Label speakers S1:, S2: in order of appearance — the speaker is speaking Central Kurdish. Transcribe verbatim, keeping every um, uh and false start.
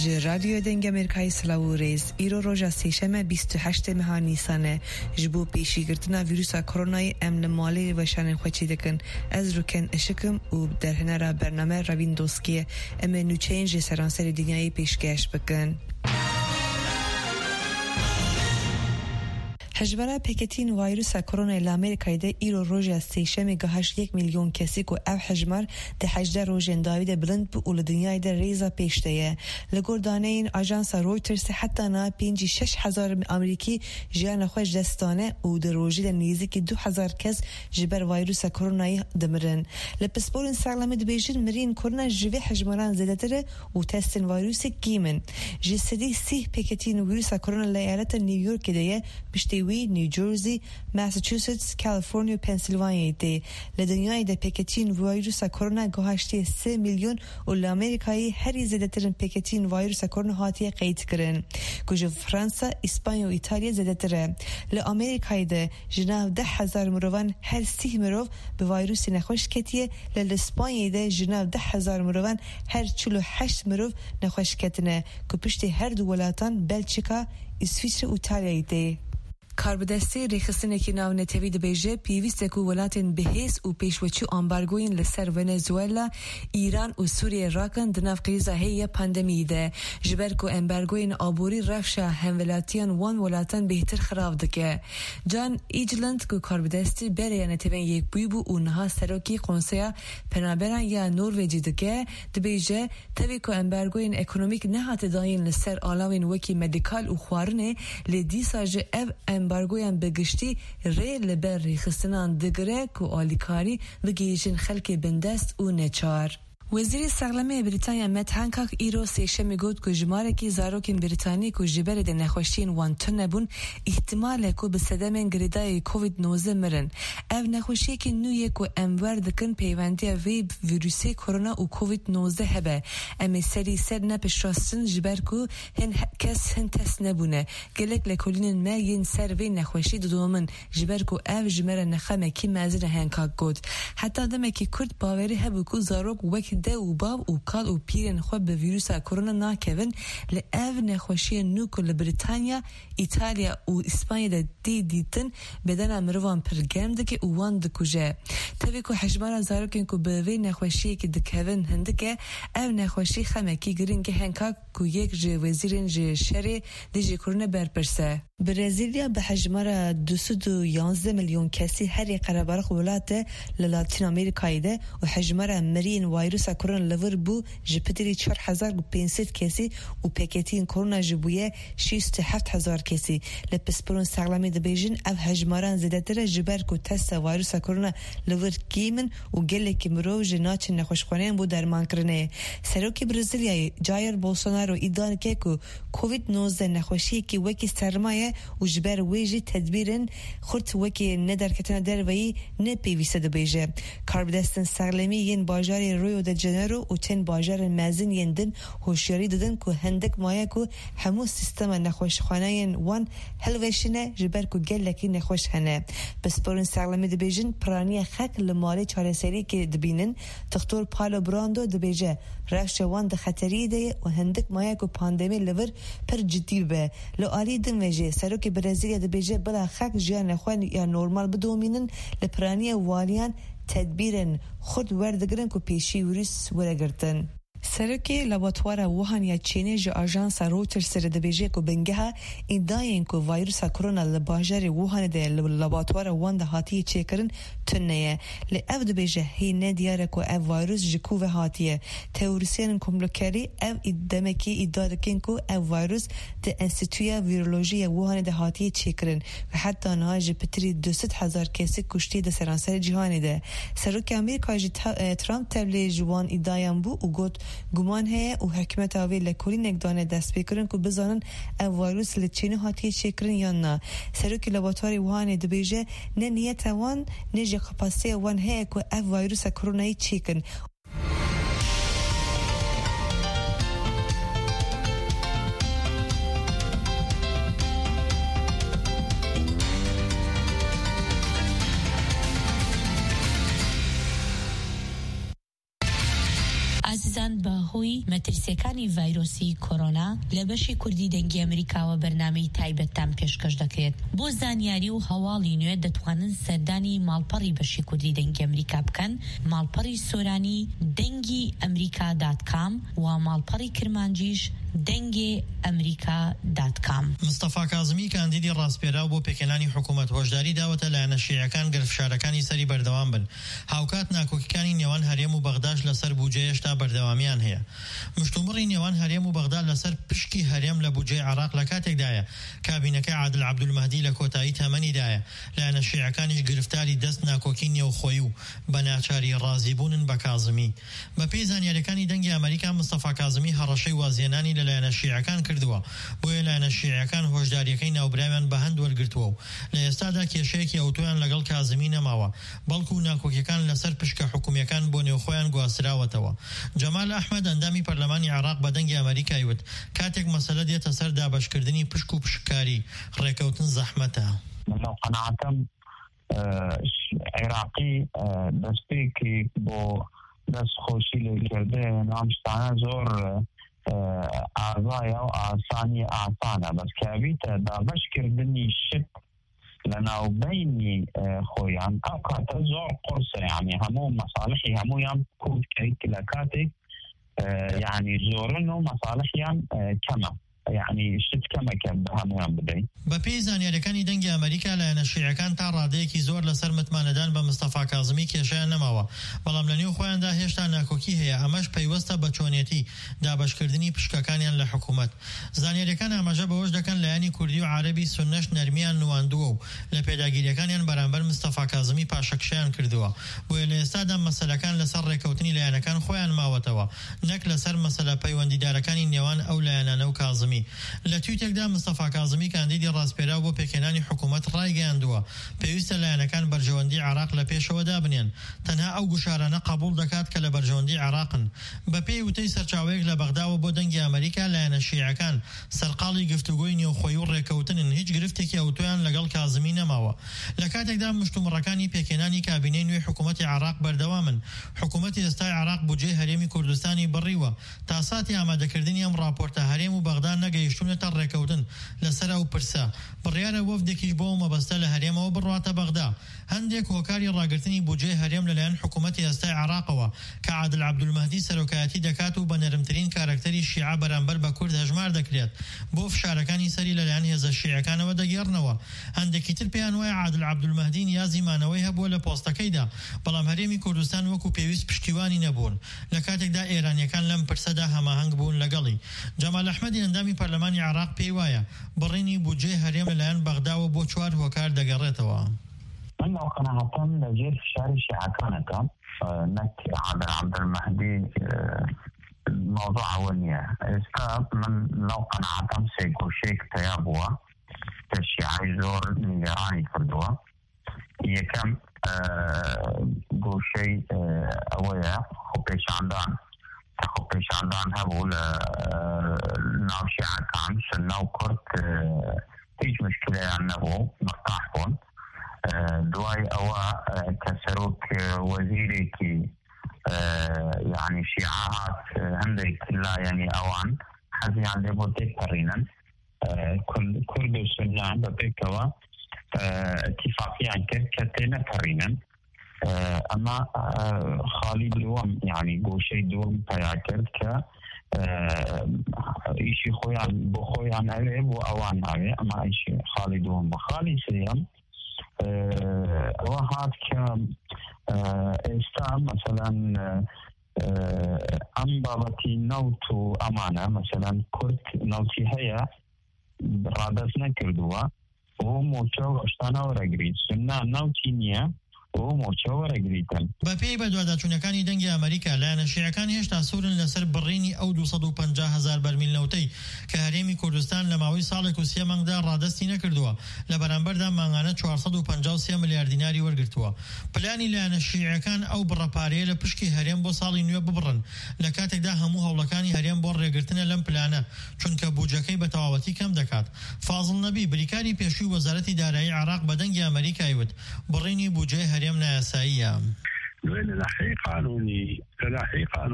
S1: ج رادیو دنگ امریکای سلاوریز ایرو روژا سیشم بیست و هشت ماه نیسانه جبو پیشی گرتنا ویروس کرونای امن مالی و شان خوچی دکن از روکن اشکم و در هنر برنامه روین دوسکیه اما نوچینج سرانسر دنیای پیشگشت بکن. هجبره پکتین ویروس کرونا لامریکای ده ایرو روژا سیشم گهش یک میلیون کسی که او حجمر ده هجده روژن داوید بلند بو اول دنیای ده ریزا پیشته لگور دانه این آژانس رویترز حتی نا پینجی شش هزار امریکی جیان خوش دستانه و ده روژی ده نیزی که دو هزار کس جبر ویروس کرونایی دمرن لپسپورن سالمه ده بیشتر مرین کرونا جوی حجمران زده تره و تستن ویروس کیمن جسدی سی پکتین ویروس کرونا لایالت نیویورک ده بشتی وی نیوجرسی، ماساچوستس، کالیفرنیا و پنسیلوانیا دی. لدنیای ده پکتین ویروس کرونا گهشته سه میلیون و لامریکایی هری زده ترین پکتین ویروس کرونا هاتی قید کردن. کجا فرانسه، اسپانیا و ایتالیا زده تره. لامریکایی ده جناب ده هزار مروان هر سی مرو به ویروس نخوش کتیه. لاسپانیا ده جناب ده هزار مروان هر چلو هشت مرو نخوش کتنه. که پشت هر دو ولایتان بلژیکا، اسویسرا و ایتالیا دی. کاربدستی ریخستنه که ناو نتوی ده بیجه پیوسته که ولاتین بهیس و پیشوچو امبارگوین لسر ونزوئلا، ایران و سوریه راکن دناف قریزه هی پاندمی ده. جبر که امبارگوین آبوری رفشه هم ولاتیان وان ولاتن بهتر خراب دکه. جان ایجلند که کاربدستی بره نتوین یک بوی بو و نها سروکی قنصیا پنابران یا نروژی دکه ده بیجه توی که امبارگوین اکونومیک نهات داین لسر آلاوین وکی مدیکال و خوارنه لدی ساج اف امبارگویان بگشتی ری لبر ریخستنان دگره که آلیکاری بگیشن خلک بندست و نچار. وزیر سرلمه بریتانیا مت هانکاک ایرو سیشم گفت که جماره کی زاروکین بریتانی که جبر ده نخوشین وان تن نبون احتمال که به صدمه گریدای کووید نوزده مرن. او نخوشی که نویه که امور دکن پیوندی وی ویروسی کرونا و کووید نوزده هبه. امی سری سر نپش راستن جبر که هن کس هن تست نبونه. گلک لکولین ما ین سر وی نخوشی دومن جبر که او جمره نخمه کی مازن هانکاک گفت. حتی دم کی کرد باوری هبو که زاروک وک ده و باب و کال و پیرن خوب به ویروس کرونا ناکهون لعو نخوشی نوکو لبریتانیا، ایتالیا و اسپانیا ده دی دیتن بدن امروان پرگرم دکه اوان دکوژه. توی که حجمار زاروکن که به وی نخوشی که دکهون هندکه او نخوشی خمه کی گرین که هنکاک که یک جه وزیرین جه شری دیجی کرونا برپرسه. برزیلیا به حجمار دویست و یازده میلیون کسی هر قربارخ ولات لاتین آمریکایی ده و حجمار مرین ویروس کرونا لور بو جپتری چهار هزار و پانصد کسی و پکتین کرونا جبویه شصت و هفت هزار کسی. لپسپرون سالمی ده بیجن او حجماران زده تر جبر کو تست ویروس کرونا لور کیمن و گله کی مرو جناچ نخوشخانه بو درمان کرنه. سروکی برزیلیا جایر بولسونارو ایدان که کو کووید نوزده نخوشی کی وکی سرمایه و جبر ویجی تدبیرن خورت وکی ندر کتن در وی نپیویسته ده بیجه. کاربدستن سالمی ین باجاری روی د جنرو او تن باجر مازن یندن هوشیاری دادن که هندک مایه که همو سیستم نخوشخانه ین وان هلوشنه جبر که گلکی نخوش هنه. بس پرون سالمی ده بیجن پرانی خک لمالی چاره سری که دبینن تختور پالو براندو ده بیجه رفش وان ده خطری ده و هندک مایه که پاندمی لور پر جدی به لعالی دن وجه سرو که برزیلیا ده بیجه بلا خک جیان نخوان یا نورمال بدومینن لپرانی والیان تدبیرن خود وردگرن که پیشی ویروس ورگرتن. سرکی لابراتوار ووهان یا چینی جو آژانس رویترز سر دبیجه کو بنگها ایداین کو ویروس کرونا لباجر ووهان ده لابراتوار وان ده هاتی چیکرن تنه ل اف دبیجه هی ندیاره کو اف ویروس جکو و هاتیه تئوریسین کوملوکری اف ادمکی ایدادکن کو اف ویروس ده انستیتویا ویرولوژی ووهان ده هاتی چیکرن و حتی نهاج پتری دویست هزار کسی کشتی ده سراسر جهانی ده. سرکی امریکا ترامپ تبلی جوان ایدایم بو و گفت گمان هست و حکمت آوی لکولی نگدانه دست بکرن که بزنن او ویروس لچینه هاتی چیکرن یا نه. سروکی لابراتواری وان دبیجه نه نیت وان نه جه کپاسیته وان هست که او ویروس کرونایی چیکن.
S2: ئازیزان بەهۆی مەترسیەکانی ڤایرۆسی کۆرۆنا لە بەشی کوردی دەنگی ئەمریکاوە بەرنامەی تایبەتتان پێشکەش دەکرێت. بۆ زانیاری و هەواڵی نوێ دەتوانن سەردانی ماڵپەڕی بەشی کوردی دەنگی ئەمریکا بکەن، ماڵپەڕی سۆرانی دەنگی ئەمریکا دات کام و ماڵپەڕی کرمانجیش دەنگی ئەمریکا دات کام.
S3: مستەفا کازمی کاندیدی ڕاستپێراو بۆ پێکێنانی حکوومەت هۆشداری داوەتە لایەنە شیعەکان گرفتشارەکانی سەری بەردەوام بن. هاوکات ناکۆکیەکانی نێوان هەرێم و بەغداش لەسەر بودجێ هێشتا بەردەوامیان هەیە. مشتومڕی نێوان هەرێم و بەغدا لەسەر پشکی هەرێم لە بودجێ عێراق لە کاتێکدایە کابینەکەی عادل عەبدولمەهدی لە کۆتایی تەمەنیدایە. لایەنە شیعەکانیش گرفتاری دەست ناکۆکی نێوخۆیی و بە ناچاری ڕازیبوونن بە کازمی. بەپێی زانیاریەکانی دەنگی ئەمریکا مستەفا کازمی هەڕەشەی وازیێنانی لە لایەنە شیعەکان کردووە، بۆیە لایەنە شیعەکان هۆشداریەکەی ناوبراویان بە هەند وەرگرتووە و لە ئێستادا کێشەیەکی ئەوتۆیان لەگەڵ کازمی نەماوە، بەڵکو ناکۆکیەکان لەسەر پشکە حکومیەکان بۆ نێوخۆیان گواستراوەتەوە. جەمال ئەحمەد ئەندامی پەرلەمانی عێراق بە دەنگی ئەمریکای وت کاتێک مەسەلە دێتە سەر دابەشکردنی پشک و پشککاری ڕێکەوتن زەحمەتە.
S4: قەناعەتم عێراقی دەستپێکی بۆ دەستخۆشی لێکردن ئەم شتانە زۆر ئازایە و ئاسانی ئاسانە، بەس کابیتە دابەشکردنی شت لە ناوبەینی خۆیان ئەو کاتە زۆر قورسە، یعنی هەموو مەساڵحی هەموویان کووتکەیت لە کاتێک یعنی زۆرن و مەساڵحیان کەمە، یعنی شت کەمەکە بە هەمویان بدەین.
S3: بەپێی زانیاریەکانی دەنگی ئەمریکا لایەنە شیعەکان تا ڕادەیەکی زۆر لەسەر متمانەدان بە مستەفا کازمی کێشەیان نەماوە، بەڵام لە نێو خۆیاندا هێشتا ناکۆکی هەیە، ئەمەش پەیوەستە بە چۆنێتی دابەشکردنی پشکەکانیان لە حکوومەت. زانیاریەکان ئاماژە بەوەش دەکەن لایەنی کوردی و عەرەبی سوننەش نەرمیان نواندووە و لە پێداگیریەکانیان بەرامبەر مستەفا کازمی پاشەکشیان کردووە، بۆیە لە ئێستادا مەسەلەکان لەسەر ڕێکەوتنی لایەنەکان خۆیان ماوەتەوە، نەک لەسەر مەسەلە پەیوەندیدارەکانی نێوان ئەو لایەنانە و کازمی. لە تویتێکدا مستەفا کازمی کاندیدی ڕاستپێراو بۆ پێکێنانی حکوومەت ڕایگەیاندووە پێویستە لایەنەکان بەرژەوەندی عێراق لە پێشەوە دابنێن، تەنها ئەو گوشارانە قبول دەکات کە لە بەرژەوەندی عێراقن. بەپێی وتەی سەرچاوەیەک لە بەغداوە بۆ دەنگی ئەمریکا لایەنە شیعەکان سەرقاڵی گفتوگۆی نێوخۆیی و ڕێکەوتنن، هیچ گرفتێکی ئەوتۆیان لەگەڵ کازمی نەماوە. لە کاتێکدا مشتومڕەکانی پێکێنانی کابینەی نوێی حکوومەتی عێراق بەردەوامن، حکوومەتی ئێستای عێراق بودجێی هەرێمی کوردستانی بڕیوە تا ساتی ئامادەکردنی ئەم راپۆرتە هەرێم و بەغدا نەگەیشتونەتە ڕێکەوتن لەسەر ئەو پرسە. بڕیارە وەفدێکیش بۆ مەبەستە لە هەرێمەوە بڕواتە بەغدا. هەندێک هۆکاری ڕاگررتنی بودجێی هەرێم لەلایەن حکوومەتی ئێستای عێراقەوە کە عادل عەبدولمەهدی سەرۆکایەتی دەکات و بە نەرمترین کارکتەری شیعە بەرامبەر بە کورد هەژمار دەکرێت، بۆ فشارەکانی سەری لەلایەن هێزە شیعەکانەوە دەگێڕنەوە. هەندێکی تر پێیان وایە عادل عەبدولمەهدی نیازی مانەوەی هەبووە لە پۆستەکەیدا، بەڵام هەرێمی کوردستان وەکو پێویست پشتیوانی نەبوون، لە کاتێکدا ئێرانیەکان لەم پرسەدا هەماهەنگ بوون لەگەڵی. جەمال ئەحمەدی ئەندامی پەرلەمانی عێراق پێی وایە بڕینی بودجێی هەرێم لەلایەن بەغداوە بۆ چوار هۆکار دەگەڕێتەوە.
S4: من لو قناعتم لەژێر فشاری شیعەکانەکە نەک عادل عەبدولمەهدی موضوع ئەوە نییە. ئێستا من لەو قەناعەتم سێ گۆشەیەک تەیار بووە کە شیعەی زۆر نیگەرانی کردووە. یەکەم گۆشەی ئەوەیە خۆپێشاندان کە خۆپێشاندان هەبوو لە ناو شیعەکان سنە و کورد هیچ مشکلەیان نەبوو، مەرتاح بوون. دوای ئەوە کە سەرۆک وەزیرێکی یعنی شیعە هات هەندێک لایەنی ئەوان حەزیان لێ بۆ تێپەڕینن، کورد و سنیان بەپێکەوە اتفاقیان کرد کە تێنەپەڕینن. ئەمە خاڵی دووەم یعنی گۆشەی دووەم پەیا کرد کە ئیشی خۆیان بۆ خۆیان ئەوێ بۆ ئەوان ناوێ، ئەمە ئیشی خاڵی دووەم. بە خاڵی سێیەم ئەوە هات کە ئێستا مەسەلەن ئەم بابەتی نەوت و ئەمانە مەسەلەن کورد نەوتی هەیە ڕادەست نەکردووە بۆ مۆچە و ئەشتانە وەرەگریت، سنە نەوتی نییە
S3: بەپێی بە دواداچوونەکانی دەنگی ئەمریکا لایەنە شیعەکان هێشتا سوورن لەسەر بڕینی ئەو دووسەد و پەنجا هەزار بەرمیل نەوتەی کە هەرێمی کوردستان لە ماوەی ساڵێک و سێ مانگدا ڕادەستی نەکردووە، لە بەرامبەردا مانگانە چوارسەد و پەنجا و سێ ملیار دیناری وەرگرتووە. پلانی لایەنە شیعەکان ئەو بڕەپارەیە لە پشکی هەرێم بۆ ساڵی نوێ ببڕن، لە کاتێکدا هەموو هەوڵەکانی هەرێم بۆ ڕێگرتنە لەم پلانە چونکە بودجەکەی بە تەواوەتی کەم دەکات. فازڵ نەبی بریکاری پێشووی وەزارەتی دارایی عێراق بە دەنگی ئەمریکای وت بڕینی بودجەی هەرێم نایاساییە.
S5: لەلاحی قانونی لەلاحی قانونی